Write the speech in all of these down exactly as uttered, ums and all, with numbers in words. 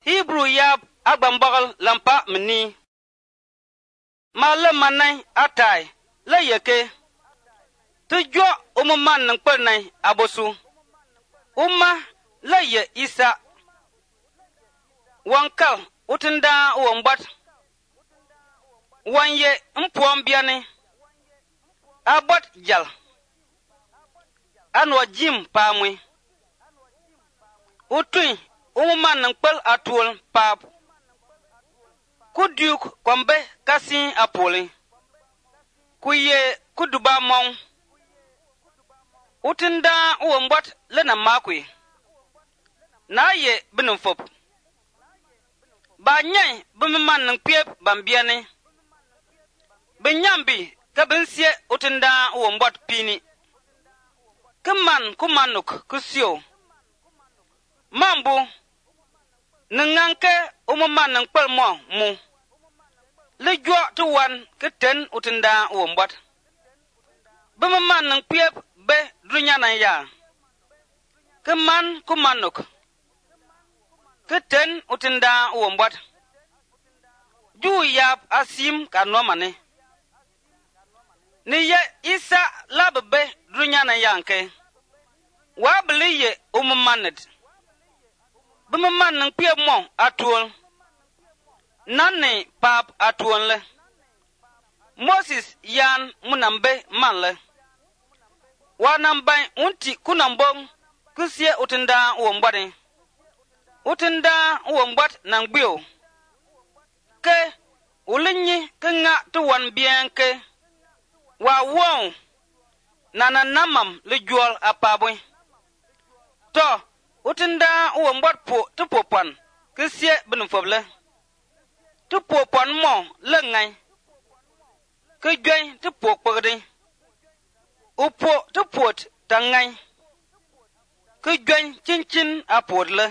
Hebrew yab agbambagal lampa mni. Ma le manai atai le yeke. Tu jo umuman nang pernai abosu. Umma le ye isa. Wankal utenda uombat. Wanye mpuam biane. Abot jal. Anwa jim pamwe. Utui umuman nang pel atuol pap. Kudyuk kwambe kasi apole. Kuye kuduba mong. Utinda uombat lena makwe. Na ye binumfop. Ba nyai bimiman nang piep bambiane. Binyambi kabinsie utinda uombat pini. Keman kumanuk kusio. Mambu. Nenganke umuman nang pelmo mu. Lejua tuwan keten utinda uombat. Bimiman nang piep be dunya na ya. Keman kumanuk. Keten utinda uombat. Ju yap asim kanomane. Ni ye isa labbe dunya na yanke. Wabli ye umumanet. Bimiman nang piep mo atuol. Nane pap atuol le. Moses yan munambe manle. Wanambay unti kunambong kusie utinda uombade. Utinda uombat nang bio. Ke ulinyi kenga tuwan bienke. Wa wong nana namam lejual apabwe. To utinda uombat po tupopan kusie benumfoble. Tupopan mo lengai. Kejay tupopagde. Upo tupot tangai. Kejay cincin apodle.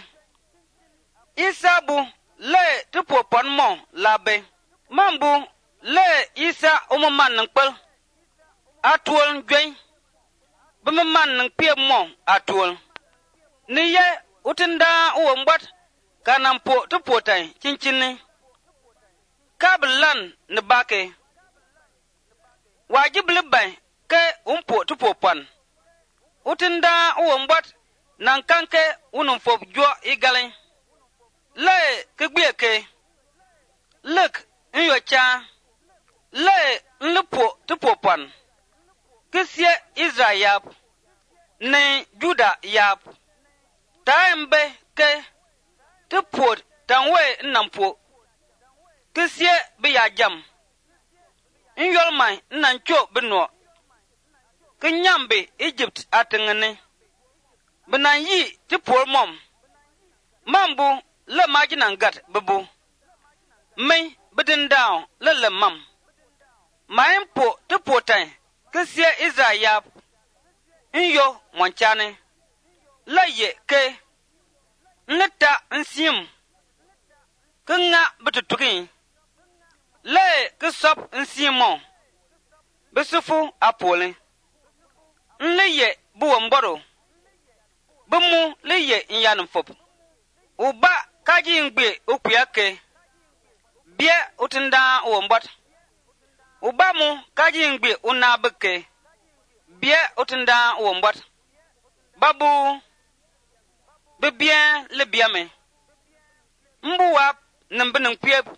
Isabu le tupopan mo labe. Mambu le isa umuman nang pel. Atuol jay. Bimiman nang piep mo atuol. Niye utinda uombat kanampo tupotay cincin ni. Kablan ne bake. Wajib lebay ke umpo tupopan. Utinda uombat nang kanke unumfop jua igale. Le kegbieke. Lek nyocha. Le nlupo tupopan. Kisye Israel ne Juda yap. Taembe ke tupot tangwe nampo. Kisye biya jam. Nyol mai nancho beno. Kenyambe Egypt atengene. Benan yi tipol mom. Mambu le majinan gat bebu. Me bedin down le le mam. Maimpo tipotain. Kisye Israel. Nyo mwanchane. Le ye ke. Neta nsim. Kenga betutukin. Le kesop nsimon. Besufu apole. Nle ye buwamboro. Bemu le ye nyanumfop. Uba kaji ngbe ukuyake. Bie utinda uwambat. Uba mu kaji ngbe unabeke. Bie utinda uwambat. Babu. Bebien le biame. Mbuwap nambenang piep.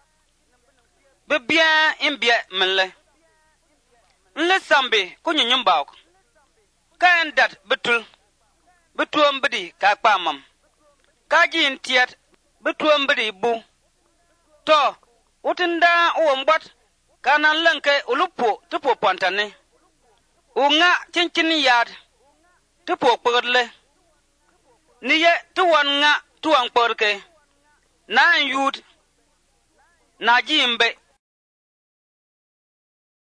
Bebien imbie menle. Nle sambe kunyunyumbawk. Kayan dat betul. Betuam bedi kakpamam. Kaji intiat betuam bedi bu. To, utinda uombat kanan lengke ulupo tupo pantane. Unga cincin yad tupo perdle. Niye tuwan nga tuwang perke. Na yud. Na jimbe